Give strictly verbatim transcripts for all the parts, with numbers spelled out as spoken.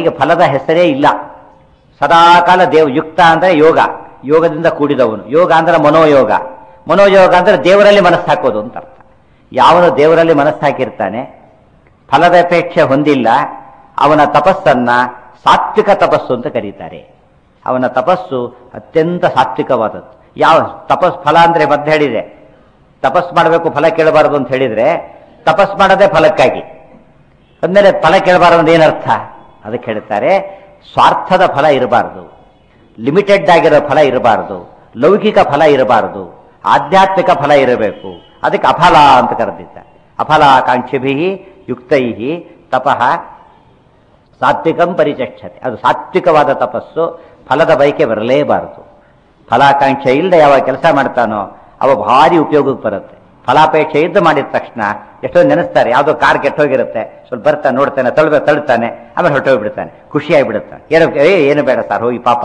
ಅವನಿಗೆ ಫಲದ ಹೆಸರೇ ಇಲ್ಲ. ಸದಾಕಾಲ ದೇವ್ ಯುಕ್ತ ಅಂದರೆ ಯೋಗ, ಯೋಗದಿಂದ ಕೂಡಿದವನು. ಯೋಗ ಅಂದ್ರೆ ಮನೋಯೋಗ, ಮನೋಯೋಗ ಅಂದ್ರೆ ದೇವರಲ್ಲಿ ಮನಸ್ಸು ಹಾಕೋದು ಅಂತ ಅರ್ಥ. ಯಾವನು ದೇವರಲ್ಲಿ ಮನಸ್ಸು ಹಾಕಿರ್ತಾನೆ, ಫಲದ ಅಪೇಕ್ಷೆ ಹೊಂದಿಲ್ಲ, ಅವನ ತಪಸ್ಸನ್ನ ಸಾತ್ವಿಕ ತಪಸ್ಸು ಅಂತ ಕರೀತಾರೆ. ಅವನ ತಪಸ್ಸು ಅತ್ಯಂತ ಸಾತ್ವಿಕವಾದದ್ದು. ಯಾವ ತಪಸ್ ಫಲ ಅಂದ್ರೆ ಮದ್ದು ಹೇಳಿದೆ, ತಪಸ್ ಮಾಡಬೇಕು ಫಲ ಕೇಳಬಾರದು ಅಂತ ಹೇಳಿದ್ರೆ ತಪಸ್ ಮಾಡೋದೇ ಫಲಕ್ಕಾಗಿ. ಅಂದಮೇಲೆ ಫಲ ಕೇಳಬಾರದು ಅಂದ್ರೆ ಏನರ್ಥ? ಅದಕ್ಕೆ ಹೇಳ್ತಾರೆ ಸ್ವಾರ್ಥದ ಫಲ ಇರಬಾರದು, ಲಿಮಿಟೆಡ್ ಆಗಿರೋ ಫಲ ಇರಬಾರದು, ಲೌಕಿಕ ಫಲ ಇರಬಾರದು, ಆಧ್ಯಾತ್ಮಿಕ ಫಲ ಇರಬೇಕು. ಅದಕ್ಕೆ ಅಫಲ ಅಂತ ಕರೆದಿದ್ದ. ಅಫಲಾಕಾಂಕ್ಷಿಭಿ ಯುಕ್ತೈ ತಪಃ ಸಾತ್ವಿಕಂ ಪರಿಚಕ್ಷತೆ. ಅದು ಸಾತ್ವಿಕವಾದ ತಪಸ್ಸು. ಫಲದ ಬಯಕೆ ಬರಲೇಬಾರದು. ಫಲಾಕಾಂಕ್ಷೆ ಇಲ್ಲದೆ ಯಾವ ಕೆಲಸ ಮಾಡ್ತಾನೋ ಅವ ಭಾರಿ ಉಪಯೋಗಕ್ಕೆ ಬರುತ್ತೆ. ಫಲಾಪೇಕ್ಷೆ ಇದ್ದು ಮಾಡಿದ ತಕ್ಷಣ ಎಷ್ಟೋ ನೆನೆಸ್ತಾರೆ, ಯಾವುದೋ ಕಾರ್ ಕೆಟ್ಟೋಗಿರುತ್ತೆ, ಸ್ವಲ್ಪ ಬರ್ತಾನೆ ನೋಡ್ತಾನೆ, ತಳ್ಬ ತಳ್ತಾನೆ, ಆಮೇಲೆ ಹೊರಟೋಗ್ಬಿಡ್ತಾನೆ, ಖುಷಿಯಾಗಿಬಿಡುತ್ತಾನೆ. ಏನು ಏ ಏನು ಬೇಡ ಸರ್ ಹೋಗಿ ಪಾಪ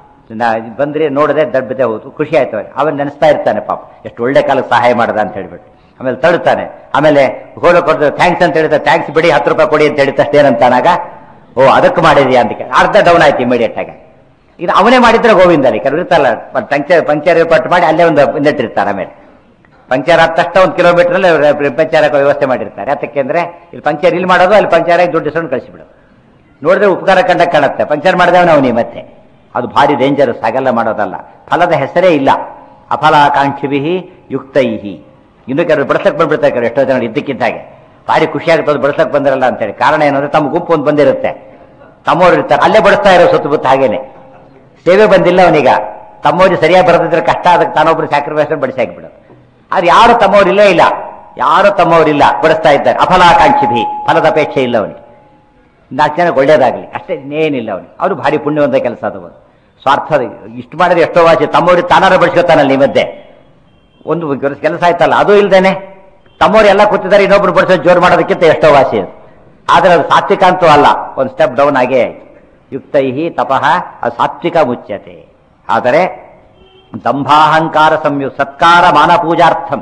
ಬಂದ್ರೆ ನೋಡದೆ ದಡ್ಬದೆ ಹೋದು ಖುಷಿ ಆಯ್ತು. ಅವನ್ ನೆನೆಸ್ತಾ ಇರ್ತಾನೆ ಪಾಪ ಎಷ್ಟು ಒಳ್ಳೆ ಕಾಲಕ್ಕೆ ಸಹಾಯ ಮಾಡ್ದ ಅಂತ ಹೇಳ್ಬಿಟ್ಟು. ಆಮೇಲೆ ತಳ್ತಾನೆ, ಆಮೇಲೆ ಹೋದ ಕೊಡ್ತಾರೆ ಥ್ಯಾಂಕ್ಸ್ ಅಂತ ಹೇಳ್ತಾರೆ, ಥ್ಯಾಂಕ್ಸ್ ಬಿಡಿ ಹತ್ತು ರೂಪಾಯಿ ಕೊಡಿ ಅಂತ ಹೇಳಿದ ತಕ್ಷಣ ಏನಂತಾನಾಗ ಓ ಅದಕ್ಕೆ ಮಾಡಿದ್ಯಾ ಅಂತ ಅರ್ಧ ಡೌನ್ ಆಯ್ತು ಇಮಿಡಿಯೇಟ್ ಆಗಿ. ಇದು ಅವನೇ ಮಾಡಿದ್ರೆ ಗೋವಿಂದಲ್ಲಿ ಕೆಲವರು ಇರ್ತಲ್ಲ, ಪಂಕ್ಚರ್ ಪಂಕ್ಚರ್ ಪಟ್ಟು ಮಾಡಿ ಅಲ್ಲೇ ಒಂದು ನೆಟ್ಟಿರ್ತಾರೆ. ಆಮೇಲೆ ಪಂಕ್ಚರ್ ಆದ ತಕ್ಷಣ ಒಂದು ಕಿಲೋಮೀಟರ್ ಅಲ್ಲಿ ಪಂಕ್ಚರ್ ಹಾಕೋ ವ್ಯವಸ್ಥೆ ಮಾಡಿರ್ತಾರೆ. ಅದಕ್ಕೆ ಅಂದ್ರೆ ಇಲ್ಲಿ ಪಂಕ್ಚರ್ ಇಲ್ಲಿ ಮಾಡೋದು, ಅಲ್ಲಿ ಪಂಕ್ಚರ್ ಆಗಿ ದುಡ್ಡು ಇಸ್ಕೊಂಡು ಕಳಿಸಿಬಿಡೋದು. ನೋಡಿದ್ರೆ ಉಪಕಾರ ಕಂಡ ಕಾಣುತ್ತೆ, ಪಂಕ್ಚರ್ ಮಾಡಿದವನ ಅವನಿ ಮತ್ತೆ. ಅದು ಭಾರಿ ಡೇಂಜರಸ್, ಹಾಗೆಲ್ಲ ಮಾಡೋದಲ್ಲ. ಫಲದ ಹೆಸರೇ ಇಲ್ಲ. ಅಫಲಾಕಾಂಕ್ಷಿಭಿ ಯುಕ್ತೈಹಿ. ಇನ್ನು ಕೆಲವರು ಬಡಸಕ್ ಬಂದ್ಬಿಡ್ತಾರೆ ಎಷ್ಟೋ ಜನ ಇದ್ದಕ್ಕಿದ್ದಾಗೆ, ಭಾರಿ ಖುಷಿಯಾಗುತ್ತೆ ಬಡಸಕ್ ಬಂದಿರಲ್ಲ ಅಂತೇಳಿ. ಕಾರಣ ಏನಂದ್ರೆ ತಮ್ಮ ಗುಂಪು ಒಂದು ಬಂದಿರುತ್ತೆ, ತಮ್ಮವ್ರು ಇರ್ತಾರೆ, ಅಲ್ಲೇ ಬಡಿಸ್ತಾ ಇರೋ ಸುತ್ತಮುತ್ತ. ಹಾಗೇನೆ ಸೇವೆ ಬಂದಿಲ್ಲ ಅವನೀಗ, ತಮ್ಮವ್ರಿಗೆ ಸರಿಯಾಗಿ ಬರೆದಿದ್ರೆ ಕಷ್ಟ, ಅದಕ್ಕೆ ತಾನೊಬ್ರು ಸ್ಯಾಕ್ರಿಫೈಸ್ ಬಡಿಸಿ ಹಾಕಿಬಿಡೋದು. ಆದ್ರೆ ಯಾರು ತಮ್ಮವ್ರಿಲ್ಲೇ ಇಲ್ಲ, ಯಾರು ತಮ್ಮವರಿಲ್ಲ, ಬಡಿಸ್ತಾ ಇದ್ದಾರೆ. ಅಫಲಾಕಾಂಕ್ಷಿಭಿ, ಫಲದ ಅಪೇಕ್ಷೆ ಇಲ್ಲ ಅವನಿಗೆ. ನಾಲ್ಕು ಜನಕ್ಕೆ ಒಳ್ಳೇದಾಗ್ಲಿ ಅಷ್ಟೇ, ಇನ್ನೇನಿಲ್ಲ ಅವನಿಗೆ. ಅವರು ಭಾರಿ ಪುಣ್ಯವಂತ ಕೆಲಸ ಅದು. ಸ್ವಾರ್ಥ ಇಷ್ಟು ಮಾಡಿದ್ರೆ ಎಷ್ಟೋ ವಾಸಿ ತಮ್ಮವ್ರಿಗೆ ತಾನಾರ ಬಡಿಸ್ಕೊತಾನಲ್ಲ ಈ ಮಧ್ಯೆ. ಒಂದು ಕೆಲಸ ಆಯ್ತಲ್ಲ, ಅದು ಇಲ್ದೇನೆ ತಮ್ಮವ್ರು ಎಲ್ಲ ಕೂತಿದ್ದಾರೆ, ಇನ್ನೊಬ್ರು ಬಡಿಸೋ ಜೋರು ಮಾಡೋದಕ್ಕಿಂತ ಎಷ್ಟೋ ವಾಸಿ ಅದು. ಆದ್ರೆ ಅದು ಸಾತ್ವಿಕ ಅಂತೂ ಅಲ್ಲ, ಒಂದು ಸ್ಟೆಪ್ ಡೌನ್ ಆಗೇ ಆಯ್ತು. ಯುಕ್ತೈಹಿ ತಪಃ ಅದು ಸಾತ್ವಿಕ ಮುಚ್ಯತೆ. ಆದರೆ ದಂಭಾಹಂಕಾರ ಸಂಯು ಸತ್ಕಾರ ಮಾನ ಪೂಜಾರ್ಥಂ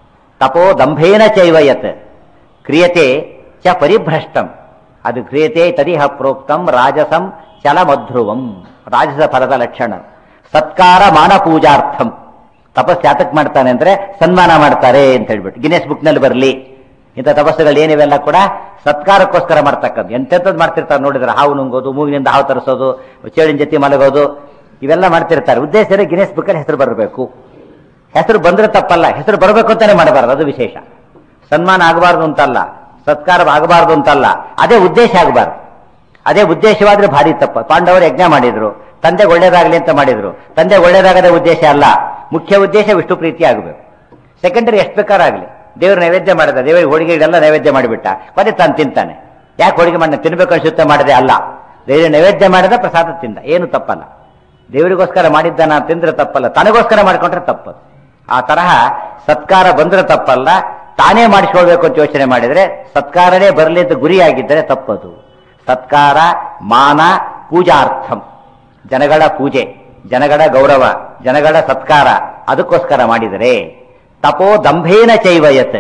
ತಪೋ ದಂಭೇನ ಚೈವಯತ್ ಕ್ರಿಯತೆ ಚ ಪರಿಭ್ರಷ್ಟಂ. ಅದು ಕ್ರಿಯತೆ ತದಿಹ ಪ್ರೋಕ್ತಂ ರಾಜಸಂ ಚಲಮಧ್ರುವಂ. ರಾಜಸ ಫಲದ ಲಕ್ಷಣ ಸತ್ಕಾರ ಮಾನ ಪೂಜಾರ್ಥಂ. ತಪಸ್ಸು ಯಾತಕ್ ಮಾಡ್ತಾನೆ ಅಂದ್ರೆ ಸನ್ಮಾನ ಮಾಡ್ತಾರೆ ಅಂತ ಹೇಳ್ಬಿಟ್ಟು ಗಿನೆಸ್ ಬುಕ್ ನಲ್ಲಿ ಬರಲಿ. ಇಂಥ ತಪಸ್ಸುಗಳು ಏನಿವೆಲ್ಲ ಕೂಡ ಸತ್ಕಾರಕ್ಕೋಸ್ಕರ ಮಾಡ್ತಕ್ಕಂಥ. ಎಂತೆಂಥದ್ದು ಮಾಡ್ತಿರ್ತಾರೆ ನೋಡಿದ್ರೆ, ಹಾವು ನುಂಗೋದು, ಮೂಗಿನಿಂದ ಹಾವು ತರಿಸೋದು, ಚೇಳಿನ ಜೊತೆ ಮಲಗೋದು, ಇವೆಲ್ಲ ಮಾಡ್ತಿರ್ತಾರೆ. ಉದ್ದೇಶ ಗಿನೆಸ್ ಬುಕ್ ಅಲ್ಲಿ ಹೆಸರು ಬರಬೇಕು. ಹೆಸರು ಬಂದ್ರೆ ತಪ್ಪಲ್ಲ, ಹೆಸರು ಬರಬೇಕು ಅಂತಾನೆ ಮಾಡಬಾರದು, ಅದು ವಿಶೇಷ. ಸನ್ಮಾನ ಆಗಬಾರ್ದು ಅಂತಲ್ಲ, ಸತ್ಕಾರ ಆಗಬಾರ್ದು ಅಂತಲ್ಲ, ಅದೇ ಉದ್ದೇಶ ಆಗಬಾರ್ದು. ಅದೇ ಉದ್ದೇಶವಾದ್ರೆ ಭಾರಿ ತಪ್ಪ. ಪಾಂಡವರು ಯಜ್ಞ ಮಾಡಿದ್ರು, ತಂದೆಗೆ ಒಳ್ಳೇದಾಗಲಿ ಅಂತ ಮಾಡಿದ್ರು. ತಂದೆ ಒಳ್ಳೇದಾಗದೇ ಉದ್ದೇಶ ಅಲ್ಲ, ಮುಖ್ಯ ಉದ್ದೇಶ ವಿಷ್ಣು ಪ್ರೀತಿ ಆಗಬೇಕು. ಸೆಕೆಂಡರಿ ಎಷ್ಟು ಬೇಕಾರಾಗಲಿ, ದೇವರು ನೈವೇದ್ಯ ಮಾಡಿದ, ದೇವರಿಗೆ ಹೋಳಿಗೆಗಳೆಲ್ಲ ನೈವೇದ್ಯ ಮಾಡಿಬಿಟ್ಟ, ಕೊನೆ ತಾನು ತಿಂತಾನೆ. ಯಾಕೆ ಹೋಳಿಗೆ ಮಾಡಿ ತಿನ್ಬೇಕು ಅನ್ಸುತ್ತೆ ಮಾಡದೆ ಅಲ್ಲ, ದೇವರಿಗೆ ನೈವೇದ್ಯ ಮಾಡಿದ ಪ್ರಸಾದ ತಿಂದ, ಏನು ತಪ್ಪಲ್ಲ. ದೇವರಿಗೋಸ್ಕರ ಮಾಡಿದ್ದಾನ ತಿಂದ್ರೆ ತಪ್ಪಲ್ಲ, ತನಗೋಸ್ಕರ ಮಾಡ್ಕೊಂಡ್ರೆ ತಪ್ಪದು. ಆ ತರಹ ಸತ್ಕಾರ ಬಂದ್ರೆ ತಪ್ಪಲ್ಲ, ತಾನೇ ಮಾಡಿಸ್ಕೊಳ್ಬೇಕು ಅಂತ ಯೋಚನೆ ಮಾಡಿದ್ರೆ, ಸತ್ಕಾರನೇ ಬರಲಿ ಅಂತ ಗುರಿಯಾಗಿದ್ದರೆ ತಪ್ಪದು. ಸತ್ಕಾರ ಮಾನ ಪೂಜಾರ್ಥಂ, ಜನಗಳ ಪೂಜೆ, ಜನಗಳ ಗೌರವ, ಜನಗಳ ಸತ್ಕಾರ, ಅದಕ್ಕೋಸ್ಕರ ಮಾಡಿದರೆ. ತಪೋ ದಂಭೇನ ಚೈವಯತ್,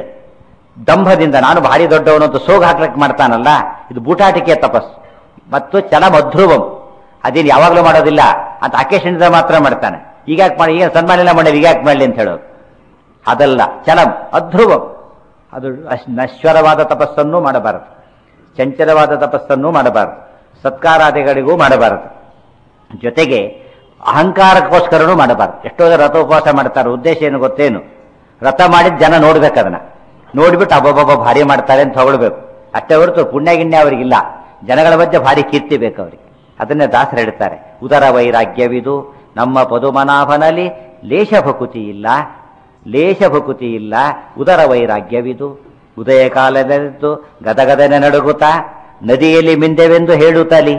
ದಂಭದಿಂದ ನಾನು ಭಾರಿ ದೊಡ್ಡವನು ಅಂತ ಸೋಗ ಹಾಕ್ಲಿಕ್ಕೆ ಮಾಡ್ತಾನಲ್ಲ, ಇದು ಬೂಟಾಟಿಕೆಯ ತಪಸ್ಸು. ಮತ್ತು ಚಲಮಧ್ರುವಂ, ಅದೇನು ಯಾವಾಗಲೂ ಮಾಡೋದಿಲ್ಲ ಅಂತ ಅಕೇಶನ್ ಮಾತ್ರ ಮಾಡ್ತಾನೆ. ಈಗ ಯಾಕೆ ಮಾಡಿ, ಈಗ ಸನ್ಮಾನ ಎಲ್ಲ ಮಾಡಲಿ, ಈಗ ಯಾಕೆ ಮಾಡಲಿ ಅಂತ ಹೇಳೋದು ಅದಲ್ಲ. ಚಲಂ ಅಧ್ರುವಂ, ಅದು ನಶ್ವರವಾದ ತಪಸ್ಸನ್ನು ಮಾಡಬಾರದು, ಚಂಚಲವಾದ ತಪಸ್ಸನ್ನು ಮಾಡಬಾರದು, ಸತ್ಕಾರಾದಿಗಳಿಗೂ ಮಾಡಬಾರದು. ಜೊತೆಗೆ ಅಹಂಕಾರಕ್ಕೋಸ್ಕರನೂ ಮಾಡಬಾರದು. ಎಷ್ಟೋ ಜನ ರಥೋಪವಾಸ ಮಾಡ್ತಾರೆ, ಉದ್ದೇಶ ಏನು ಗೊತ್ತೇನು? ರಥ ಮಾಡಿದ ಜನ ನೋಡ್ಬೇಕು, ಅದನ್ನ ನೋಡ್ಬಿಟ್ಟು ಅಬ್ಬಬ್ಬ ಭಾರಿ ಮಾಡ್ತಾರೆ ಅಂತ ಹೊಗಳ್ಬೇಕು ಅಷ್ಟೇ ಹೊರತು ಪುಣ್ಯ ಗಿಣ್ಯ ಅವರಿಗಿಲ್ಲ. ಜನಗಳ ಮಧ್ಯೆ ಭಾರಿ ಕೀರ್ತಿ ಬೇಕು ಅವರಿಗೆ. ಅದನ್ನೇ ದಾಸರು ಹೇಳ್ತಾರೆ, ಉದರ ವೈರಾಗ್ಯವಿದು ನಮ್ಮ ಪದುಮನಾಭನಲ್ಲಿ ಲೇಷ ಭಕುತಿ ಇಲ್ಲ, ಲೇಷ ಭಕುತಿ ಇಲ್ಲ, ಉದರ ವೈರಾಗ್ಯವಿದು. ಉದಯ ಕಾಲದಲ್ಲಿದ್ದು ಗದಗದನೆ ನಡುಗುತ್ತಾ ನದಿಯಲ್ಲಿ ಮಿಂದೆವೆಂದು ಹೇಳುತ್ತಲಿ,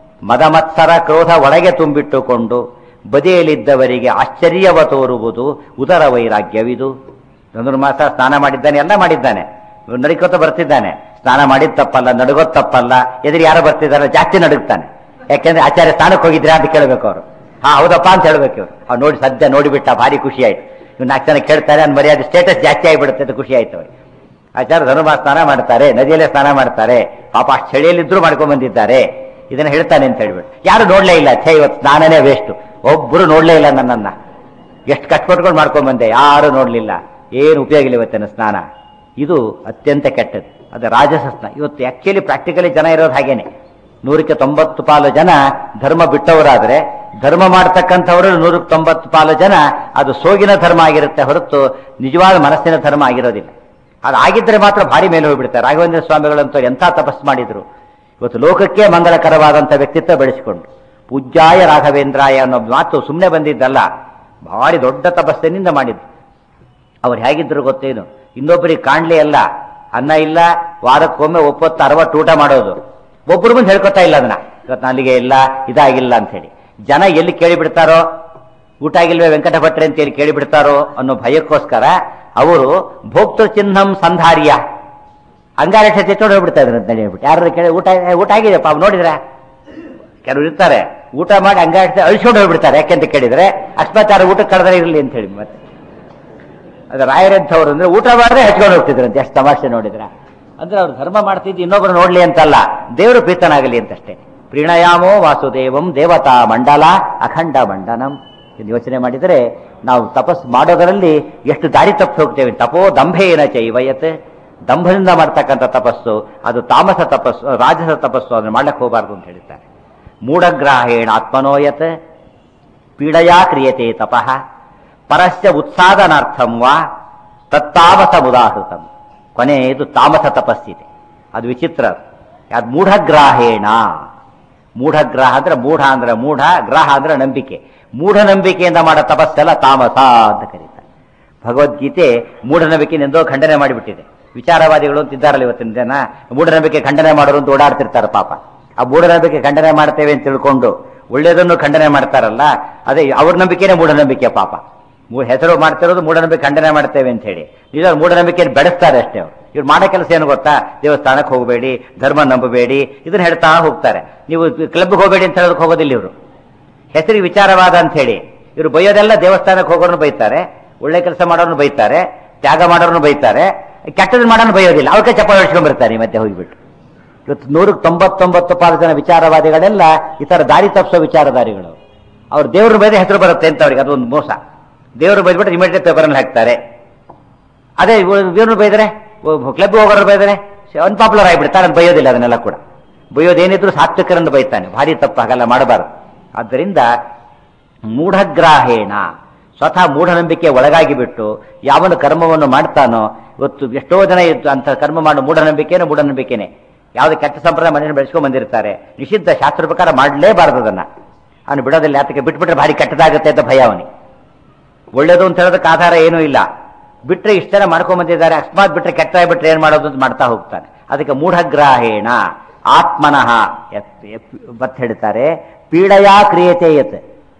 ಮದಮತ್ಸರ ಕ್ರೋಧ ಒಳಗೆ ತುಂಬಿಟ್ಟುಕೊಂಡು ಬದಿಯಲ್ಲಿದ್ದವರಿಗೆ ಆಶ್ಚರ್ಯವ ತೋರುವುದು ಉದರ ವೈರಾಗ್ಯವಿದು. ಧನುರ್ಮಾಸ ಸ್ನಾನ ಮಾಡಿದ್ದಾನೆ, ಎಲ್ಲ ಮಾಡಿದ್ದಾನೆ, ನಡುಕೋತ ಬರ್ತಿದ್ದಾನೆ. ಸ್ನಾನ ಮಾಡಿದ ತಪ್ಪಲ್ಲ, ನಡುಗೋದ್ ತಪ್ಪಲ್ಲ. ಎದುರು ಯಾರೋ ಬರ್ತಿದ್ದಾರೆ ಜಾಸ್ತಿ ನಡುಗ್ತಾನೆ. ಯಾಕೆಂದ್ರೆ ಆಚಾರ್ಯ ಸ್ನಾನಕ್ಕೆ ಹೋಗಿದ್ರಾ ಅಂತ ಕೇಳಬೇಕು ಅವರು. ಹಾ ಹೌದಪ್ಪ ಅಂತ ಹೇಳ್ಬೇಕು ಇವ್ರು. ಅವ್ರು ನೋಡಿ ಸದ್ಯ ನೋಡಿಬಿಟ್ಟ, ಭಾರಿ ಖುಷಿ ಆಯ್ತು. ಇವ್ ನಾಲ್ಕು ಜನ ಕೇಳ್ತಾರೆ, ಅನ್ ಮರ್ಯಾದೆ ಸ್ಟೇಟಸ್ ಜಾಸ್ತಿ ಆಗಿಬಿಡುತ್ತೆ ಅಂತ ಖುಷಿ ಆಯ್ತು ಅವ್ರಿಗೆ. ಆಚಾರ್ಯ ಧನುರ್ಮಾಸ ಸ್ನಾನ ಮಾಡ್ತಾರೆ, ನದಿಯಲ್ಲೇ ಸ್ನಾನ ಮಾಡ್ತಾರೆ, ಪಾಪ ಅಷ್ಟು ಚಳಿಯಲ್ಲಿದ್ರು ಮಾಡ್ಕೊಂಡ್ ಬಂದಿದ್ದಾರೆ. ಇದನ್ನ ಹೇಳ್ತಾನೆ ಅಂತ ಹೇಳ್ಬಿಟ್ಟು ಯಾರು ನೋಡ್ಲೇ ಇಲ್ಲ. ಛೇ, ಇವತ್ತು ಸ್ನಾನನೇ ವೇಸ್ಟು, ಒಬ್ಬರು ನೋಡ್ಲೇ ಇಲ್ಲ ನನ್ನನ್ನ, ಎಷ್ಟು ಕಷ್ಟಪಟ್ಕೊಂಡು ಮಾಡ್ಕೊಂಡ್ ಬಂದೆ, ಯಾರು ನೋಡ್ಲಿಲ್ಲ, ಏನು ಉಪಯೋಗ ಇಲ್ಲ ಇವತ್ತಿನ ಸ್ನಾನ. ಇದು ಅತ್ಯಂತ ಕೆಟ್ಟದ್ದು, ಅದು ರಾಜಸ ಸ್ನಾನ. ಇವತ್ತು ಆಕ್ಚುಲಿ ಪ್ರಾಕ್ಟಿಕಲಿ ಜನ ಇರೋದು ಹಾಗೇನೆ. ನೂರಕ್ಕೆ ತೊಂಬತ್ತು ಪಾಲು ಜನ ಧರ್ಮ ಬಿಟ್ಟವರಾದ್ರೆ, ಧರ್ಮ ಮಾಡ್ತಕ್ಕಂಥವರು ನೂರಕ್ಕೆ ತೊಂಬತ್ತು ಪಾಲು ಜನ ಅದು ಸೋಗಿನ ಧರ್ಮ ಆಗಿರುತ್ತೆ ಹೊರತು ನಿಜವಾದ ಮನಸ್ಸಿನ ಧರ್ಮ ಆಗಿರೋದಿಲ್ಲ. ಅದಾಗಿದ್ದರೆ ಮಾತ್ರ ಭಾರಿ ಮೇಲೆ ಹೋಗ್ಬಿಡ್ತಾರೆ. ರಾಘವೇಂದ್ರ ಸ್ವಾಮಿಗಳಂತೂ ಎಂಥ ತಪಸ್ಸು ಮಾಡಿದ್ರು. ಇವತ್ತು ಲೋಕಕ್ಕೆ ಮಂಗಳಕರವಾದಂಥ ವ್ಯಕ್ತಿತ್ವ ಬೆಳೆಸಿಕೊಂಡು ಪೂಜ್ಯಾಯ ರಾಘವೇಂದ್ರಾಯ ಅನ್ನೋ ಮಾತು ಸುಮ್ಮನೆ ಬಂದಿದ್ದಲ್ಲ, ಭಾರಿ ದೊಡ್ಡ ತಪಸ್ಸಿನಿಂದ ಮಾಡಿದ್ದು. ಅವ್ರು ಹೇಗಿದ್ರು ಗೊತ್ತೇನು, ಇನ್ನೊಬ್ಬರಿಗೆ ಕಾಣ್ಲೇ ಅಲ್ಲ, ಅನ್ನ ಇಲ್ಲ, ವಾರಕ್ಕೊಮ್ಮೆ ಒಪ್ಪತ್ತು ಅರವತ್ತು ಊಟ ಮಾಡೋದು. ಒಬ್ಬರು ಮುಂದೆ ಹೇಳ್ಕೊತಾ ಇಲ್ಲ ಅದನ್ನ, ಇವತ್ತು ಅಲ್ಲಿಗೆ ಇಲ್ಲ, ಇದಾಗಿಲ್ಲ ಅಂತ ಹೇಳಿ. ಜನ ಎಲ್ಲಿ ಕೇಳಿಬಿಡ್ತಾರೋ, ಊಟ ಆಗಿಲ್ವೇ ವೆಂಕಟ ಭಟ್ರೆ ಅಂತ ಹೇಳಿ ಕೇಳಿಬಿಡ್ತಾರೋ ಅನ್ನೋ ಭಯಕ್ಕೋಸ್ಕರ ಅವರು ಭೋಕ್ತೃ ಚಿಹ್ನಂ ಸಂಧಾರ್ಯ ಅಂಗಾರಕ್ಷ ತೆತ್ತೋಡು ಹೋಗ್ಬಿಡ್ತಾ ಇದ್ರು ಅಂತ ಹೇಳ್ಬಿಟ್ಟು. ಯಾರು ಕೇಳಿ ಊಟ ಊಟ ಆಗಿದೆ ಪಾಪ ನೋಡಿದ್ರೆ, ಕೆಲವರು ಇರ್ತಾರೆ ಊಟ ಮಾಡಿ ಅಂಗಾರಕ್ಷ ಅಳಿಸ್ಕೊಂಡು ಹೋಗ್ಬಿಡ್ತಾರೆ. ಯಾಕೆಂತ ಕೇಳಿದ್ರೆ ಅಕಸ್ಮಾತ್ ಯಾರು ಊಟಕ್ಕೆ ಕಳೆದ್ರೆ ಇರಲಿ ಅಂತ ಹೇಳಿ. ಮತ್ತೆ ಅದು ರಾಯರಂಥವ್ರು ಅಂದ್ರೆ ಊಟ ಮಾಡಿದ್ರೆ ಹಚ್ಕೊಂಡು ಹೋಗ್ತಿದ್ರು ಅಂತ. ಎಷ್ಟು ತಮಾಷೆ ನೋಡಿದ್ರ. ಅಂದ್ರೆ ಅವ್ರು ಧರ್ಮ ಮಾಡ್ತಿದ್ದು ಇನ್ನೊಬ್ರು ನೋಡ್ಲಿ ಅಂತಲ್ಲ, ದೇವರು ಪ್ರೀತನಾಗಲಿ ಅಂತಷ್ಟೇ. ಪ್ರೀಣಯಾಮೋ ವಾಸುದೇವಂ ದೇವತಾ ಮಂಡಲ ಅಖಂಡ ಮಂಡನಂ ಎಂದು ಯೋಚನೆ ಮಾಡಿದರೆ ನಾವು ತಪಸ್ಸು ಮಾಡೋದರಲ್ಲಿ ಎಷ್ಟು ದಾರಿ ತಪ್ಪಿ ಹೋಗ್ತೇವೆ. ತಪೋ ದಂಭೇನ ಚೈವಯತ್, ದಂಭದಿಂದ ಮಾಡ್ತಕ್ಕಂಥ ತಪಸ್ಸು ಅದು ತಾಮಸ ತಪಸ್ಸು, ರಾಜಸ ತಪಸ್ಸು, ಅದನ್ನು ಮಾಡ್ಲಿಕ್ಕೆ ಹೋಗಬಾರ್ದು ಅಂತ ಹೇಳ್ತಾರೆ. ಮೂಢಗ್ರಾಹೇಣ ಆತ್ಮನೋಯತ್ ಪೀಡಯಾ ಕ್ರಿಯತೆ ತಪಃ ಪರಸ್ಯ ಉತ್ಸಾದನಾರ್ಥಂ ವಾ ತತ್ತಾಮಸ ಮುದಾಹೃತಂ. ಕೊನೆಯದು ತಾಮಸ ತಪಸ್ಸಿದೆ, ಅದು ವಿಚಿತ್ರ. ಅದು ಮೂಢಗ್ರಾಹೇಣ. ಮೂಢಗ್ರಾಹ ಅಂದ್ರೆ ಮೂಢ ಅಂದ್ರೆ ಮೂಢ, ಗ್ರಾಹ ಅಂದ್ರೆ ನಂಬಿಕೆ. ಮೂಢನಂಬಿಕೆಯಿಂದ ಮಾಡೋ ತಪಸ್ಸೆಲ್ಲ ತಾಮಸ ಅಂತ ಕರೀತಾರೆ. ಭಗವದ್ಗೀತೆ ಮೂಢನಂಬಿಕೆನೆಂದೋ ಖಂಡನೆ ಮಾಡಿಬಿಟ್ಟಿದೆ. ವಿಚಾರವಾದಿಗಳು ಅಂತ ಇದ್ದಾರಲ್ಲ ಇವತ್ತಿನ ಜನ, ಮೂಢನಂಬಿಕೆ ಖಂಡನೆ ಮಾಡೋರು ಅಂತ ಓಡಾಡ್ತಿರ್ತಾರೆ ಪಾಪ. ಆ ಮೂಢನಂಬಿಕೆ ಖಂಡನೆ ಮಾಡ್ತೇವೆ ಅಂತ ತಿಳ್ಕೊಂಡು ಒಳ್ಳೇದನ್ನು ಖಂಡನೆ ಮಾಡ್ತಾರಲ್ಲ, ಅದೇ ಅವ್ರ ನಂಬಿಕೆನೇ ಮೂಢನಂಬಿಕೆ ಪಾಪ. ಹೆಸರು ಮಾಡ್ತಿರೋದು ಮೂಢನಂಬಿಕೆ ಖಂಡನೆ ಮಾಡ್ತೇವೆ ಅಂತ ಹೇಳಿ, ನಿಜ ಮೂಢನಂಬಿಕೆಯನ್ನು ಬೆಳೆಸ್ತಾರೆ ಅಷ್ಟೇ ಅವರು. ಇವ್ರು ಮಾಡೋ ಕೆಲಸ ಏನು ಗೊತ್ತಾ, ದೇವಸ್ಥಾನಕ್ಕೆ ಹೋಗಬೇಡಿ, ಧರ್ಮ ನಂಬಬೇಡಿ, ಇದನ್ನ ಹೇಳ್ತಾ ಹೋಗ್ತಾರೆ. ನೀವು ಕ್ಲಬ್ಗೆ ಹೋಗಬೇಡಿ ಅಂತ ಹೇಳೋದಕ್ಕೆ ಹೋಗೋದಿಲ್ಲ ಇವರು. ಹೆಸರಿಗೆ ವಿಚಾರವಾದ ಅಂತ ಹೇಳಿ ಇವರು ಬೈಯೋದೆಲ್ಲ ದೇವಸ್ಥಾನಕ್ಕೆ ಹೋಗೋರು ಬೈತಾರೆ, ಒಳ್ಳೆ ಕೆಲಸ ಮಾಡೋರು ಬೈತಾರೆ, ತ್ಯಾಗ ಮಾಡೋರು ಬೈತಾರೆ, ಕೆಟ್ಟದ್ದು ಮಾಡೋನು ಬೈಯೋದಿಲ್ಲ. ಅವ್ರಿಗೆ ಚಪ್ಪಾಳೆ ಹೊಡ್ಸ್ಕೊಂಡ್ ಬರ್ತಾರೆ ಮತ್ತೆ ಹೋಗಿಬಿಟ್ಟು. ಇವತ್ತು ನೂರಕ್ಕೆ ತೊಂಬತ್ತೊಂಬತ್ತು ಪಾಲು ಜನ ವಿಚಾರವಾದಿಗಳೆಲ್ಲ ಈ ತರ ದಾರಿ ತಪ್ಪಿಸೋ ವಿಚಾರಧಾರಿಗಳು. ಅವ್ರು ದೇವ್ರ ಬೈದ್ರೆ ಹೆಸರು ಬರುತ್ತೆ ಅಂತ ಅವ್ರಿಗೆ, ಅದೊಂದು ಮೋಸ. ದೇವರು ಬೈದ್ಬಿಟ್ಟು ಇಮಿಡಿಯೇಟ್ ಪೇಪರ್ನಲ್ಲಿ ಹಾಕ್ತಾರೆ. ಅದೇ ದೇವ್ರು ಬೈದ್ರೆ, ಕ್ಲಬ್ ಹೋಗೋರು ಬೈದ್ರೆ ಅನ್ಪಾಪ್ಯುಲರ್ ಆಗಿಬಿಡ್ತಾರೆ, ಅದು ಬೈಯೋದಿಲ್ಲ. ಅದನ್ನೆಲ್ಲ ಕೂಡ ಬೈಯೋದೇನಿದ್ರು ಸಾತ್ವಿಕರನ್ನು ಬೈತಾನೆ, ಭಾರಿ ತಪ್ಪು, ಹಾಗೆಲ್ಲ ಮಾಡಬಾರದು. ಆದ್ದರಿಂದ ಮೂಢಗ್ರಾಹೇಣ, ಸ್ವತಃ ಮೂಢನಂಬಿಕೆ ಒಳಗಾಗಿ ಬಿಟ್ಟು ಯಾವನು ಕರ್ಮವನ್ನು ಮಾಡ್ತಾನೋ, ಇವತ್ತು ಎಷ್ಟೋ ಜನ ಅಂತ ಕರ್ಮ ಮಾಡೋ ಮೂಢನಂಬಿಕೆನೇ ಮೂಢನಂಬಿಕೆನೆ. ಯಾವ್ದು ಕೆಟ್ಟ ಸಂಪ್ರದಾಯ ಮನೆಯನ್ನು ಬೆಳೆಸ್ಕೊಂಡ್ ಬಂದಿರ್ತಾರೆ, ನಿಷಿದ್ಧ ಶಾಸ್ತ್ರ ಪ್ರಕಾರ ಮಾಡಲೇಬಾರದು ಅದನ್ನ. ಅವನು ಬಿಡೋದಿಲ್ಲ, ಅದಕ್ಕೆ ಬಿಟ್ಬಿಟ್ರೆ ಭಾರಿ ಕೆಟ್ಟದಾಗುತ್ತೆ ಅಂತ ಭಯ ಅವನಿಗೆ. ಒಳ್ಳೇದು ಅಂತ ಹೇಳೋದಕ್ಕೆ ಆಧಾರ ಏನೂ ಇಲ್ಲ. ಬಿಟ್ರೆ ಇಷ್ಟೆಲ್ಲ ಮಾಡ್ಕೊಂಡ್ ಬಂದಿದ್ದಾರೆ, ಅಕಸ್ಮಾತ್ ಬಿಟ್ರೆ ಕೆಟ್ಟಾಗ್ಬಿಟ್ರೆ ಏನ್ ಮಾಡೋದು ಅಂತ ಮಾಡ್ತಾ ಹೋಗ್ತಾನೆ. ಅದಕ್ಕೆ ಮೂಢಗ್ರಾಹೇಣ ಆತ್ಮನಃ ಮತ್ತೆ ಹೇಳ್ತಾರೆ, ಪೀಡಯಾ ಕ್ರಿಯತೆ ಯತ್,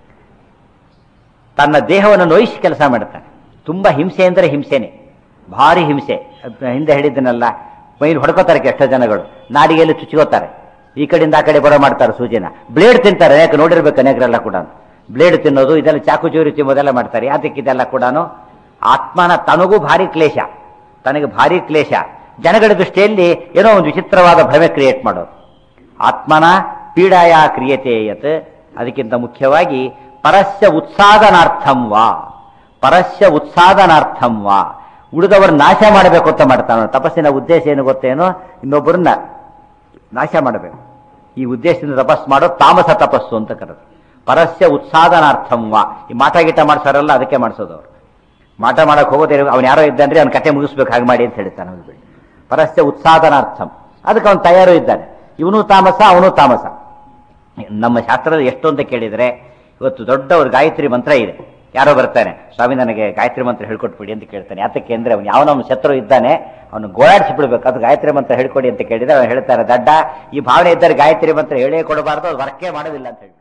ತನ್ನ ದೇಹವನ್ನು ನೋಯಿಸಿ ಕೆಲಸ ಮಾಡ್ತಾನೆ. ತುಂಬಾ ಹಿಂಸೆ ಅಂದ್ರೆ ಹಿಂಸೆನೆ, ಭಾರಿ ಹಿಂಸೆ. ಹಿಂದೆ ಹೇಳಿದ್ದನಲ್ಲ, ಮೈಲಿ ಹೊಡ್ಕೋತಾರೆ ಎಷ್ಟೋ ಜನಗಳು, ನಾಡಿಗೆಯಲ್ಲಿ ಚುಚ್ಕೋತಾರೆ, ಈ ಕಡೆಯಿಂದ ಆ ಕಡೆ ಬರೋ ಮಾಡ್ತಾರೆ ಸೂಜಿನ. ಬ್ಲೇಡ್ ತಿಂತಾರೆ, ಯಾಕೆ ನೋಡಿರ್ಬೇಕು ಅನೇಕರೆಲ್ಲ ಕೂಡ. ಬ್ಲೇಡ್ ತಿನ್ನೋದು, ಇದೆಲ್ಲ ಚಾಕು ಚೂರಿ ತಿನ್ನೋದೆಲ್ಲ ಮಾಡ್ತಾರೆ. ಅದಕ್ಕಿದೆಲ್ಲ ಕೂಡ ಆತ್ಮನ ತನಗೂ ಭಾರಿ ಕ್ಲೇಶ, ತನಗೆ ಭಾರಿ ಕ್ಲೇಶ. ಜನಗಳ ದೃಷ್ಟಿಯಲ್ಲಿ ಏನೋ ಒಂದು ವಿಚಿತ್ರವಾದ ಭ್ರಮೆ ಕ್ರಿಯೇಟ್ ಮಾಡೋದು. ಆತ್ಮನ ಪೀಡಾಯ ಕ್ರಿಯತೆ ಯತ್, ಅದಕ್ಕಿಂತ ಮುಖ್ಯವಾಗಿ ಪರಸ್ಯ ಉತ್ಸಾದನಾರ್ಥಂ ವಾ, ಪರಸ್ಯ ಉತ್ಸಾದನಾರ್ಥಂ ವಾ, ಉಳಿದವರು ನಾಶ ಮಾಡಬೇಕು ಅಂತ ಮಾಡ್ತಾನೆ. ತಪಸ್ಸಿನ ಉದ್ದೇಶ ಏನು ಗೊತ್ತೇನೋ, ಇನ್ನೊಬ್ಬರನ್ನ ನಾಶ ಮಾಡಬೇಕು. ಈ ಉದ್ದೇಶದಿಂದ ತಪಸ್ಸು ಮಾಡೋ ತಾಮಸ ತಪಸ್ಸು ಅಂತ ಕರೆದು. ಪರಸ್ಯ ಉತ್ಸಾದನಾರ್ಥಂ ವಾ, ಈ ಮಾಟ ಗೀಟ ಮಾಡ್ಸಾರಲ್ಲ ಅದಕ್ಕೆ ಮಾಡಿಸೋದು ಅವರು. ಮಾಟ ಮಾಡಕ್ ಹೋಗೋದೇ, ಅವ್ನು ಯಾರೋ ಇದ್ದಾನೆ ಅವ್ನ ಕತೆ ಮುಗಿಸ್ಬೇಕು ಹಾಗೆ ಮಾಡಿ ಅಂತ ಹೇಳ್ತಾನೆ. ಅವ್ನು ಪರಸ್ಯ ಉತ್ಸಾದನಾರ್ಥಂ, ಅದಕ್ಕೆ ಅವನು ತಯಾರು ಇದ್ದಾನೆ. ಇವನು ತಾಮಸ, ಅವನು ತಾಮಸ. ನಮ್ಮ ಶಾಸ್ತ್ರದ ಎಷ್ಟು ಅಂತ ಕೇಳಿದ್ರೆ, ಇವತ್ತು ದೊಡ್ಡವ್ರ ಗಾಯತ್ರಿ ಮಂತ್ರ ಇದೆ. ಯಾರೋ ಬರ್ತಾನೆ, ಸ್ವಾಮಿ ನನಗೆ ಗಾಯತ್ರಿ ಮಂತ್ರ ಹೇಳ್ಕೊಟ್ಬಿಡಿ ಅಂತ ಕೇಳ್ತಾನೆ. ಯಾತಕ್ಕೆ ಅಂದ್ರೆ ಅವ್ನು ಯಾವನವನು ಶತ್ರು ಇದ್ದಾನೆ, ಅವನು ಗೋಳಾಡಿಸಿ ಬಿಡ್ಬೇಕು, ಅದು ಗಾಯತ್ರಿ ಮಂತ್ರ ಹೇಳ್ಕೊಡಿ ಅಂತ ಕೇಳಿದ್ರೆ ಅವ್ನು ಹೇಳ್ತಾರೆ, ದಡ್ಡ ಈ ಭಾವನೆ ಇದ್ದರೆ ಗಾಯತ್ರಿ ಮಂತ್ರ ಹೇಳೇ ಕೊಡಬಾರ್ದು, ಅದು ವರ್ಕೇ ಮಾಡೋದಿಲ್ಲ ಅಂತ ಹೇಳಿ.